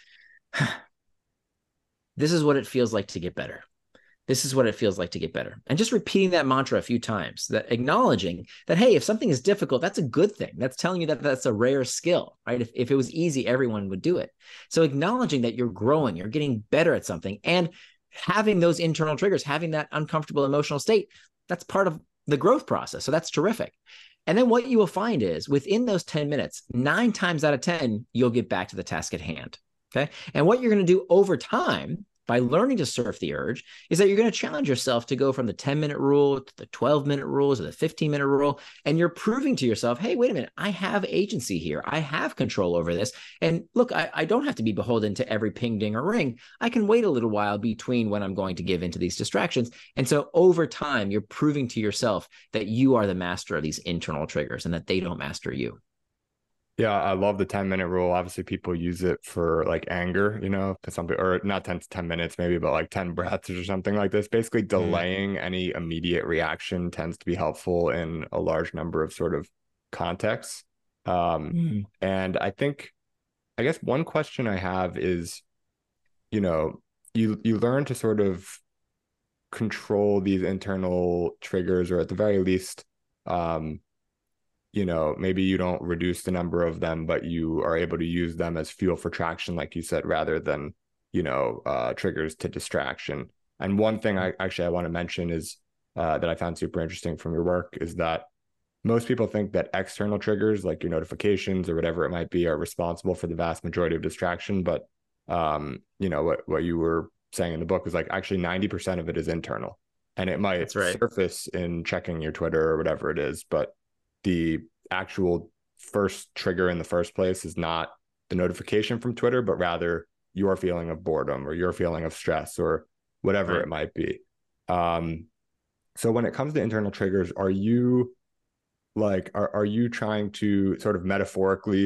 this is what it feels like to get better. This is what it feels like to get better. And just repeating that mantra a few times, that acknowledging that, hey, if something is difficult, that's a good thing. That's telling you that that's a rare skill, right? If, if it was easy, everyone would do it. So acknowledging that you're growing, you're getting better at something, and having those internal triggers, having that uncomfortable emotional state, that's part of the growth process. So that's terrific. And then what you will find is within those ten minutes, nine times out of ten, you'll get back to the task at hand. Okay. And what you're going to do over time by learning to surf the urge is that you're going to challenge yourself to go from the ten minute rule to the twelve minute rules or the fifteen minute rule. And you're proving to yourself, hey, wait a minute, I have agency here. I have control over this. And look, I, I don't have to be beholden to every ping, ding, or ring. I can wait a little while between when I'm going to give into these distractions. And so over time, you're proving to yourself that you are the master of these internal triggers and that they don't master you. Yeah, I love the ten minute rule. Obviously, people use it for like anger, you know, for something, or not ten to ten minutes maybe, but like ten breaths or something like this. Basically, delaying mm. any immediate reaction tends to be helpful in a large number of sort of contexts. Um, mm. And I think, I guess one question I have is, you know, you you learn to sort of control these internal triggers, or at the very least, um, you know, maybe you don't reduce the number of them, but you are able to use them as fuel for traction, like you said, rather than, you know, uh, triggers to distraction. And one thing I actually I want to mention is uh, that I found super interesting from your work is that most people think that external triggers, like your notifications or whatever it might be, are responsible for the vast majority of distraction. But, um, you know, what, what you were saying in the book was like actually ninety percent of it is internal. And it might right. surface in checking your Twitter or whatever it is, but the actual first trigger in the first place is not the notification from Twitter, but rather your feeling of boredom or your feeling of stress or whatever right. it might be. Um, so when it comes to internal triggers, are you like, are, are you trying to sort of metaphorically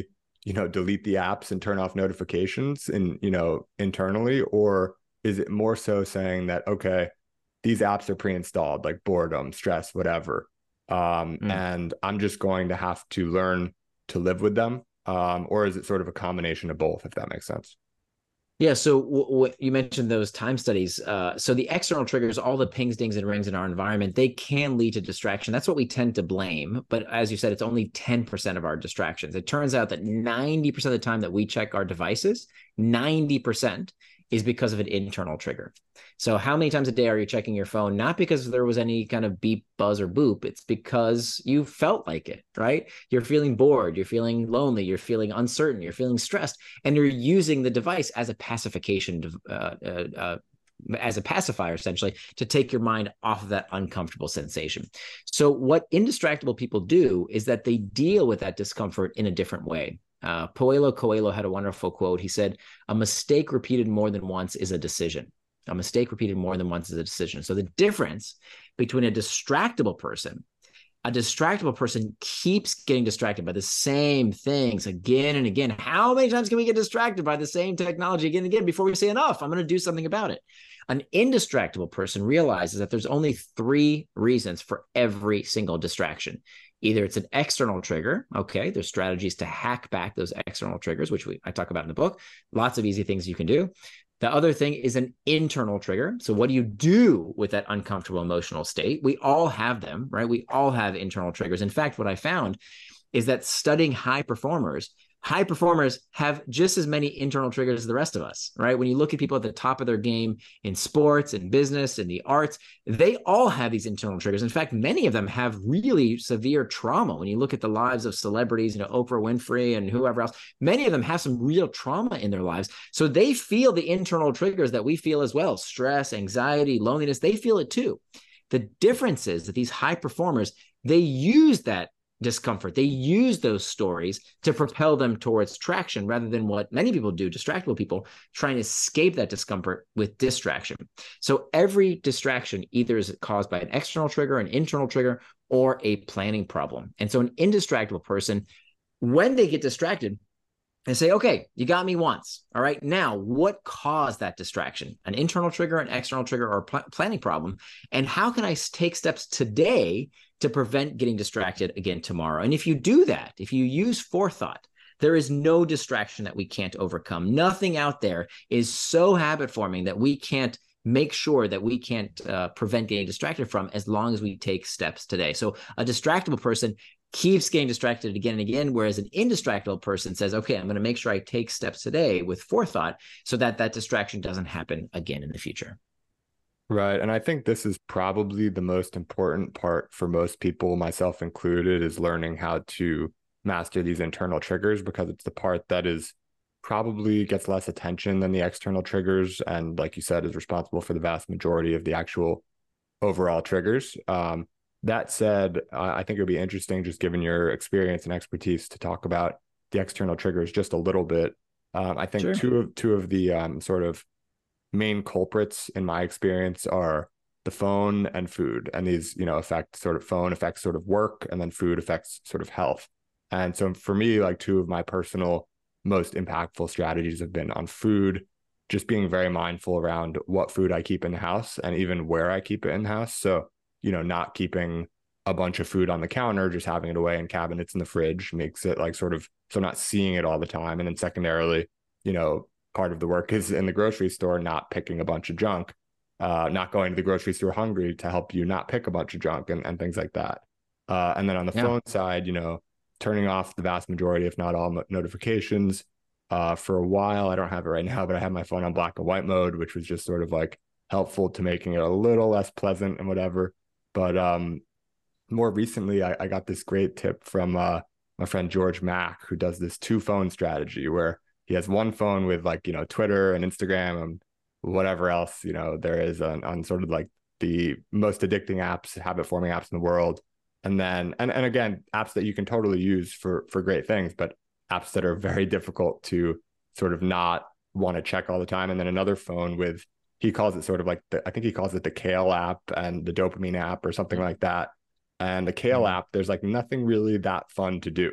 you know, delete the apps and turn off notifications and, you know, internally? Or is it more so saying that, okay, these apps are pre-installed, like boredom, stress, whatever. Um, Mm. and I'm just going to have to learn to live with them. Um, or is it sort of a combination of both, if that makes sense? Yeah, so w- w- you mentioned those time studies. Uh, so the external triggers, all the pings, dings, and rings in our environment, they can lead to distraction. That's what we tend to blame. But as you said, it's only ten percent of our distractions. It turns out that ninety percent of the time that we check our devices, ninety percent is because of an internal trigger. So how many times a day are you checking your phone? Not because there was any kind of beep, buzz, or boop. It's because you felt like it, right? You're feeling bored. You're feeling lonely. You're feeling uncertain. You're feeling stressed. And you're using the device as a pacification, uh, uh, uh, as a pacifier, essentially, to take your mind off of that uncomfortable sensation. So what indistractable people do is that they deal with that discomfort in a different way. Uh, Paulo Coelho had a wonderful quote. He said, "A mistake repeated more than once is a decision. A mistake repeated more than once is a decision." So the difference between a distractible person, a distractible person keeps getting distracted by the same things again and again. How many times can we get distracted by the same technology again and again before we say enough? I'm going to do something about it. An indistractable person realizes that there's only three reasons for every single distraction. Either it's an external trigger. Okay, there's strategies to hack back those external triggers, which we, I talk about in the book. Lots of easy things you can do. The other thing is an internal trigger. So what do you do with that uncomfortable emotional state? We all have them, right? We all have internal triggers. In fact, what I found is that studying high performers, high performers have just as many internal triggers as the rest of us, right? When you look at people at the top of their game in sports and business and the arts, they all have these internal triggers. In fact, many of them have really severe trauma. When you look at the lives of celebrities, you know, Oprah Winfrey and whoever else, many of them have some real trauma in their lives. So they feel the internal triggers that we feel as well: stress, anxiety, loneliness. They feel it too. The difference is that these high performers, they use that discomfort. They use those stories to propel them towards traction rather than what many people do, distractible people, trying to escape that discomfort with distraction. So every distraction either is caused by an external trigger, an internal trigger, or a planning problem. And so an indistractable person, when they get distracted, and say, okay, you got me once. All right, now what caused that distraction? An internal trigger, an external trigger, or a pl- planning problem? And how can I take steps today to prevent getting distracted again tomorrow? And if you do that, if you use forethought, there is no distraction that we can't overcome. Nothing out there is so habit forming that we can't make sure that we can't uh, prevent getting distracted from, as long as we take steps today. So a distractible person keeps getting distracted again and again, whereas an indistractable person says, okay, I'm going to make sure I take steps today with forethought so that that distraction doesn't happen again in the future. Right. And I think this is probably the most important part for most people, myself included, is learning how to master these internal triggers, because it's the part that is probably gets less attention than the external triggers. And like you said, is responsible for the vast majority of the actual overall triggers. Um, that said, uh, I think it would be interesting, just given your experience and expertise, to talk about the external triggers just a little bit. Um, I think Sure. two of two of the um, sort of main culprits in my experience are the phone and food. And these, you know, affect sort of phone affects sort of work, and then food affects sort of health. And so for me, like two of my personal most impactful strategies have been on food, just being very mindful around what food I keep in the house and even where I keep it in the house. So, you know, not keeping a bunch of food on the counter, just having it away in cabinets in the fridge makes it like sort of, so I'm not seeing it all the time. And then secondarily, you know, part of the work is in the grocery store, not picking a bunch of junk, uh, not going to the grocery store hungry to help you not pick a bunch of junk, and, and things like that. Uh, and then on the Yeah. phone side, you know, turning off the vast majority, if not all, notifications. Uh, for a while, I don't have it right now, but I have my phone on black and white mode, which was just sort of like helpful to making it a little less pleasant and whatever. But um, more recently, I, I got this great tip from uh, my friend George Mack, who does this two phone strategy where he has one phone with like, you know, Twitter and Instagram and whatever else, you know, there is on, on sort of like the most addicting apps, habit forming apps in the world. And then, and, and again, apps that you can totally use for, for great things, but apps that are very difficult to sort of not want to check all the time. And then another phone with, he calls it sort of like, the, I think he calls it the Kale app and the dopamine app or something like that. And the Kale Mm-hmm. app, there's like nothing really that fun to do.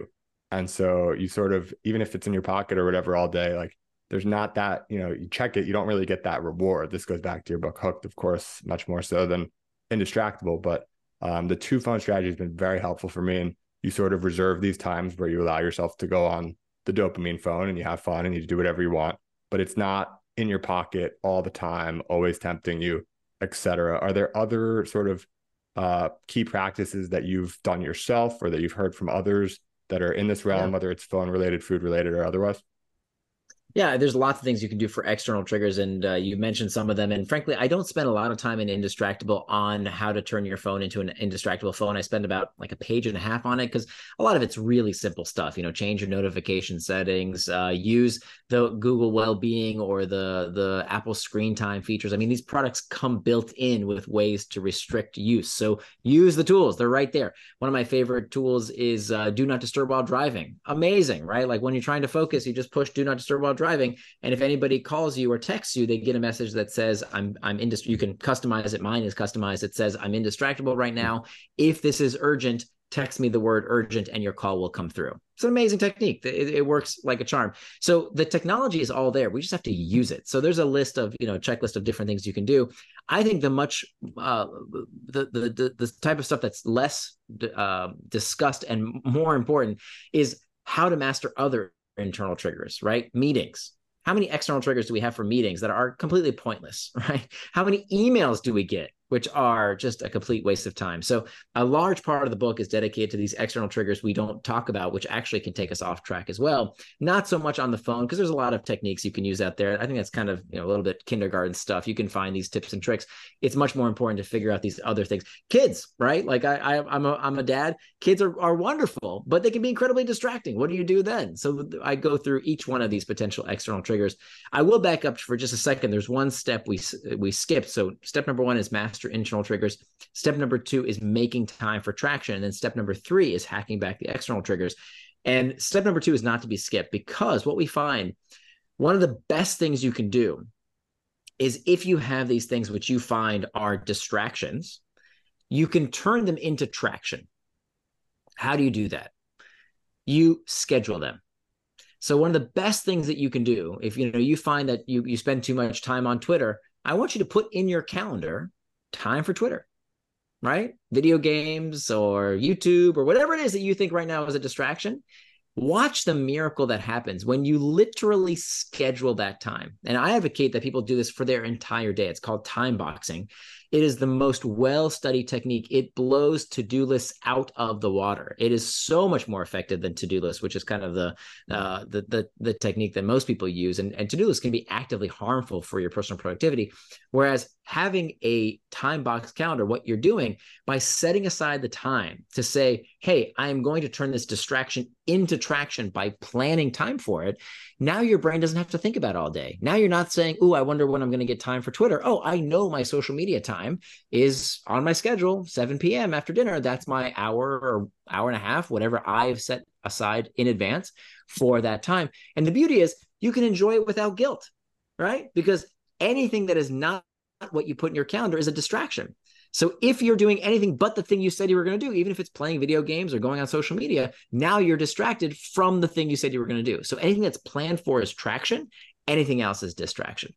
And so you sort of, even if it's in your pocket or whatever all day, like there's not that, you know, you check it, you don't really get that reward. This goes back to your book, Hooked, of course, much more so than Indistractable. But um, the two phone strategy has been very helpful for me. And you sort of reserve these times where you allow yourself to go on the dopamine phone and you have fun and you do whatever you want, but it's not in your pocket all the time, always tempting you, et cetera. Are there other sort of uh, key practices that you've done yourself or that you've heard from others that are in this realm, Yeah. whether it's phone related, food related, or otherwise? Yeah, there's lots of things you can do for external triggers, and uh, you mentioned some of them. And frankly, I don't spend a lot of time in Indistractable on how to turn your phone into an Indistractable phone. I spend about like a page and a half on it because a lot of it's really simple stuff. You know, change your notification settings, uh, use the Google Wellbeing or the the Apple Screen Time features. I mean, these products come built in with ways to restrict use. So use the tools; they're right there. One of my favorite tools is uh, Do Not Disturb while driving. Amazing, right? Like when you're trying to focus, you just push Do Not Disturb while driving, and if anybody calls you or texts you, they get a message that says i'm i'm indist- you can customize it. Mine is customized. It says, I'm indistractable right now. If this is urgent, text me the word urgent and your call will come through. It's an amazing technique. It, it works like a charm. So the technology is all there. We just have to use it. So there's a list of, you know, checklist of different things you can do. I think the much uh, the, the the the type of stuff that's less uh, discussed and more important is how to master other internal triggers, right? Meetings. How many external triggers do we have for meetings that are completely pointless, right? How many emails do we get, which are just a complete waste of time? So a large part of the book is dedicated to these external triggers we don't talk about, which actually can take us off track as well. Not so much on the phone, because there's a lot of techniques you can use out there. I think that's kind of, you know, a little bit kindergarten stuff. You can find these tips and tricks. It's much more important to figure out these other things. Kids, right? Like I, I I'm a I'm a dad. Kids are, are wonderful, but they can be incredibly distracting. What do you do then? So I go through each one of these potential external triggers. I will back up for just a second. There's one step we we skipped. So step number one is master internal triggers. Step number two is making time for traction. And then step number three is hacking back the external triggers. And step number two is not to be skipped, because what we find, one of the best things you can do is, if you have these things which you find are distractions, you can turn them into traction. How do you do that? You schedule them. So one of the best things that you can do, if you know you find that you, you spend too much time on Twitter, I want you to put in your calendar time for Twitter, right? Video games or YouTube or whatever it is that you think right now is a distraction. Watch the miracle that happens when you literally schedule that time. And I advocate that people do this for their entire day. It's called time boxing. It is the most well-studied technique. It blows to-do lists out of the water. It is so much more effective than to-do lists, which is kind of the uh, the, the the technique that most people use. And, and to-do lists can be actively harmful for your personal productivity. Whereas having a time box calendar, what you're doing by setting aside the time to say, hey, I am going to turn this distraction into traction by planning time for it. Now your brain doesn't have to think about it all day. Now you're not saying, oh, I wonder when I'm going to get time for Twitter. Oh, I know my social media time is on my schedule, seven p.m. after dinner. That's my hour or hour and a half, whatever I've set aside in advance for that time. And the beauty is you can enjoy it without guilt, right? Because anything that is not what you put in your calendar is a distraction. So if you're doing anything but the thing you said you were going to do, even if it's playing video games or going on social media, now you're distracted from the thing you said you were going to do. So anything that's planned for is traction. Anything else is distraction.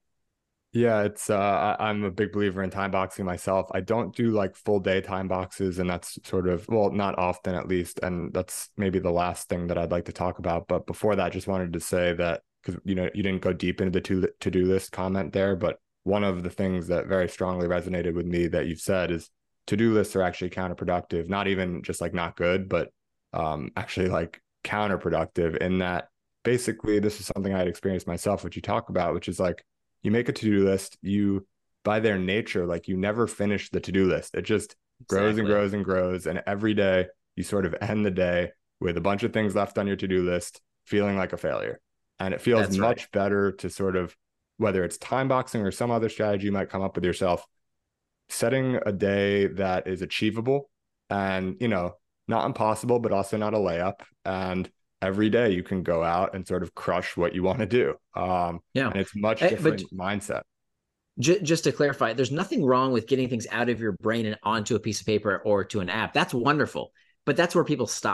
Yeah, it's uh I, I'm a big believer in time boxing myself. I don't do like full day time boxes, and that's sort of, well, not often at least. And that's maybe the last thing that I'd like to talk about. But before that, just wanted to say that, because you know, you didn't go deep into the to to-do list comment there, but one of the things that very strongly resonated with me that you've said is to-do lists are actually counterproductive, not even just like not good, but um, actually like counterproductive in that basically this is something I had experienced myself, which you talk about, which is like you make a to-do list, you by their nature, like you never finish the to-do list. It just grows and Exactly. grows and grows. And every day you sort of end the day with a bunch of things left on your to-do list, feeling like a failure. And it feels That's right. much better to sort of, whether it's time boxing or some other strategy you might come up with yourself, setting a day that is achievable and, you know, not impossible, but also not a layup. And every day you can go out and sort of crush what you want to do. Um, Yeah. and it's much Eh, But different mindset. j- just to clarify, there's nothing wrong with getting things out of your brain and onto a piece of paper or to an app. That's wonderful. But that's where people stop.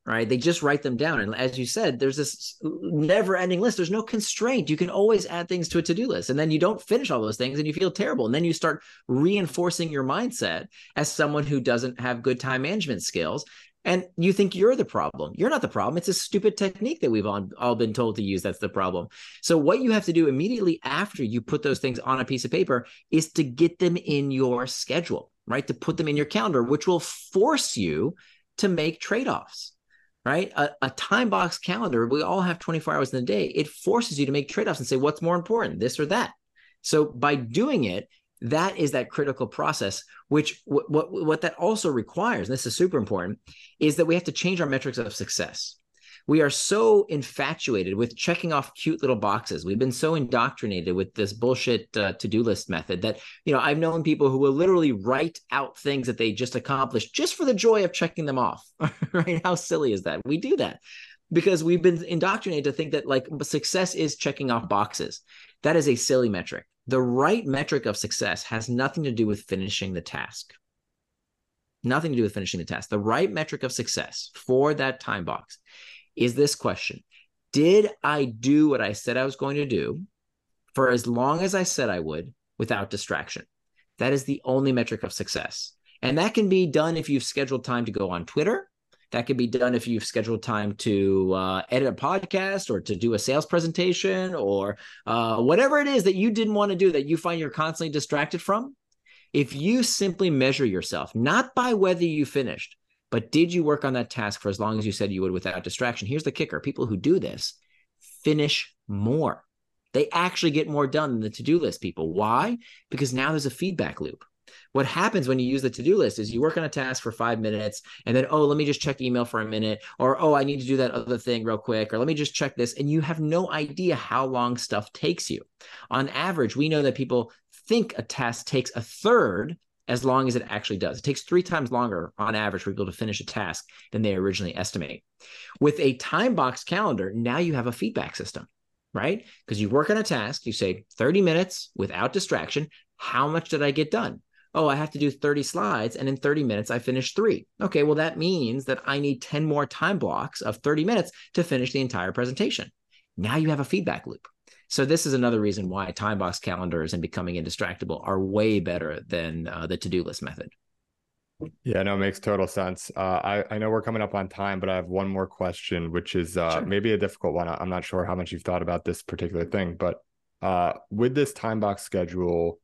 right? They just write them down. And as you said, there's this never ending list. There's no constraint. You can always add things to a to-do list. And then you don't finish all those things and you feel terrible. And then you start reinforcing your mindset as someone who doesn't have good time management skills. And you think you're the problem. You're not the problem. It's a stupid technique that we've all, all been told to use. That's the problem. So what you have to do immediately after you put those things on a piece of paper is to get them in your schedule, right? To put them in your calendar, which will force you to make trade-offs. Right? A, a time box calendar, we all have twenty-four hours in the day. It forces you to make trade-offs and say, what's more important, this or that? So by doing it, that is that critical process, which what, what, what that also requires, and this is super important, is that we have to change our metrics of success. We are so infatuated with checking off cute little boxes. We've been so indoctrinated with this bullshit uh, to-do list method that, you know, I've known people who will literally write out things that they just accomplished just for the joy of checking them off, right? How silly is that? We do that because we've been indoctrinated to think that like success is checking off boxes. That is a silly metric. The right metric of success has nothing to do with finishing the task. Nothing to do with finishing the task. The right metric of success for that time box is this question: did I do what I said I was going to do for as long as I said I would without distraction? That is the only metric of success. And that can be done if you've scheduled time to go on Twitter. That can be done if you've scheduled time to uh, edit a podcast or to do a sales presentation or uh, whatever it is that you didn't want to do that you find you're constantly distracted from. If you simply measure yourself, not by whether you finished, but did you work on that task for as long as you said you would without distraction? Here's the kicker. People who do this finish more. They actually get more done than the to-do list people. Why? Because now there's a feedback loop. What happens when you use the to-do list is you work on a task for five minutes and then, oh, let me just check email for a minute, or, oh, I need to do that other thing real quick, or let me just check this. And you have no idea how long stuff takes you. On average, we know that people think a task takes a third as long as it actually does. It takes three times longer on average for people to finish a task than they originally estimate. With a time box calendar, now you have a feedback system, right? Because you work on a task, you say thirty minutes without distraction. How much did I get done? Oh, I have to do thirty slides, and in thirty minutes, I finished three. Okay, well, that means that I need ten more time blocks of thirty minutes to finish the entire presentation. Now you have a feedback loop. So this is another reason why time box calendars and becoming indistractable are way better than uh, the to-do list method. Yeah, no, it makes total sense. Uh, I, I know we're coming up on time, but I have one more question, which is uh, Sure. maybe a difficult one. I'm not sure how much you've thought about this particular thing, but uh, with this time box schedule,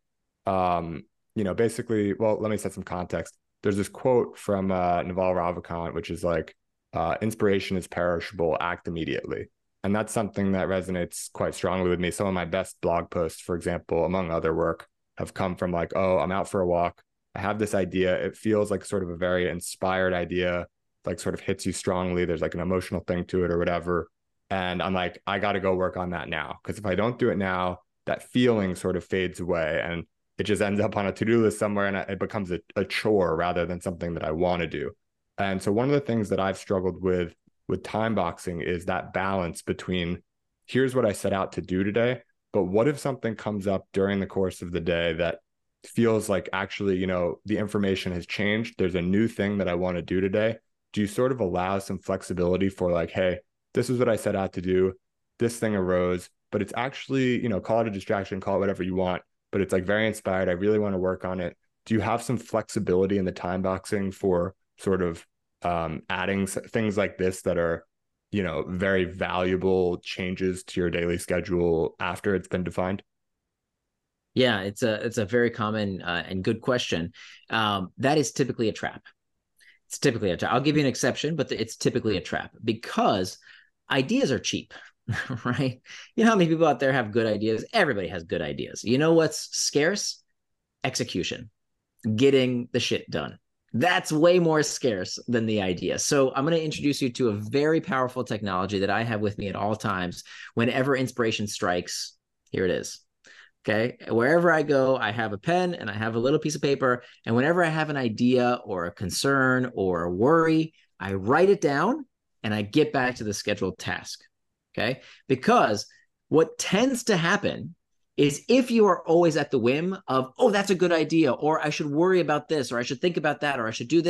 um, you know, basically, well, let me set some context. There's this quote from uh, Naval Ravikant, which is like, uh, inspiration is perishable, act immediately. And that's something that resonates quite strongly with me. Some of my best blog posts, for example, among other work, have come from like, oh, I'm out for a walk. I have this idea. It feels like sort of a very inspired idea, like sort of hits you strongly. There's like an emotional thing to it or whatever. And I'm like, I got to go work on that now. Because if I don't do it now, that feeling sort of fades away and it just ends up on a to-do list somewhere and it becomes a, a chore rather than something that I want to do. And so one of the things that I've struggled with with time boxing is that balance between here's what I set out to do today, but what if something comes up during the course of the day that feels like actually, you know, the information has changed. There's a new thing that I want to do today. Do you sort of allow some flexibility for like, hey, this is what I set out to do. This thing arose, but it's actually, you know, call it a distraction, call it whatever you want, but it's like very inspired. I really want to work on it. Do you have some flexibility in the time boxing for sort of um, adding things like this that are, you know, very valuable changes to your daily schedule after it's been defined? Yeah, it's a it's a very common uh, and good question. Um, that is typically a trap. It's typically a trap. I'll give you an exception, but it's typically a trap because ideas are cheap, right? You know how many people out there have good ideas? Everybody has good ideas. You know what's scarce? Execution, getting the shit done. That's way more scarce than the idea. So I'm going to introduce you to a very powerful technology that I have with me at all times. Whenever inspiration strikes, here it is. Okay. Wherever I go, I have a pen and I have a little piece of paper. And whenever I have an idea or a concern or a worry, I write it down and I get back to the scheduled task. Okay. Because what tends to happen is if you are always at the whim of, oh, that's a good idea, or I should worry about this, or I should think about that, or I should do this,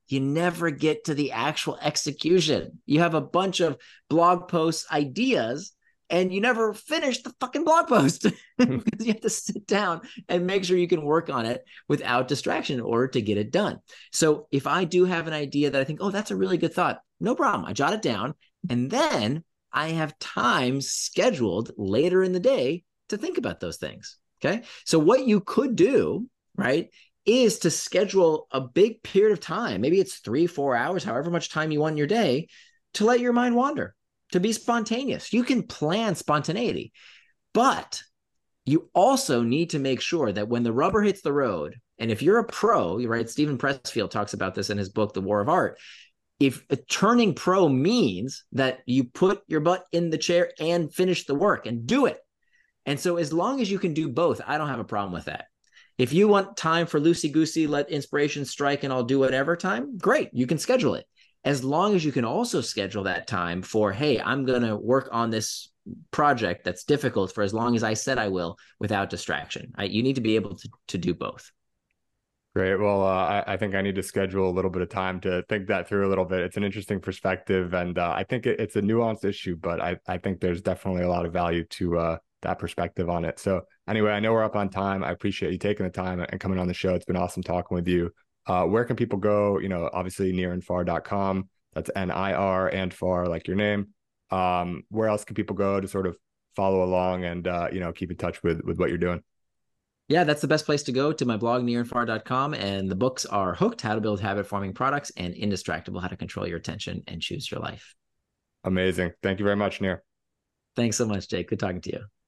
you never get to the actual execution. You have a bunch of blog posts, ideas, and you never finish the fucking blog post because you have to sit down and make sure you can work on it without distraction in order to get it done. So if I do have an idea that I think, oh, that's a really good thought, no problem. I jot it down, and then I have time scheduled later in the day to think about those things. Okay. So what you could do, right, is to schedule a big period of time. Maybe it's three, four hours, however much time you want in your day, to let your mind wander, to be spontaneous. You can plan spontaneity, but you also need to make sure that when the rubber hits the road, and if you're a pro, right, Stephen Pressfield talks about this in his book, The War of Art. If a turning pro means that you put your butt in the chair and finish the work and do it. And so as long as you can do both, I don't have a problem with that. If you want time for loosey-goosey, let inspiration strike and I'll do whatever time, great, you can schedule it. As long as you can also schedule that time for, hey, I'm going to work on this project that's difficult for as long as I said I will without distraction. I, you need to be able to, to do both. Great. Well, uh, I, I think I need to schedule a little bit of time to think that through a little bit. It's an interesting perspective, and uh, I think it, it's a nuanced issue, but I, I think there's definitely a lot of value to uh, that perspective on it. So anyway, I know we're up on time. I appreciate you taking the time and coming on the show. It's been awesome talking with you. Uh, where can people go? You know, obviously near and far dot com. That's N I R and far, like your name. Um, where else can people go to sort of follow along and, uh, you know, keep in touch with, with what you're doing? Yeah, that's the best place to go, to my blog, near and far dot com. And the books are Hooked, How to Build Habit-Forming Products, and Indistractable, How to Control Your Attention and Choose Your Life. Amazing. Thank you very much, Nir. Thanks so much, Jake. Good talking to you.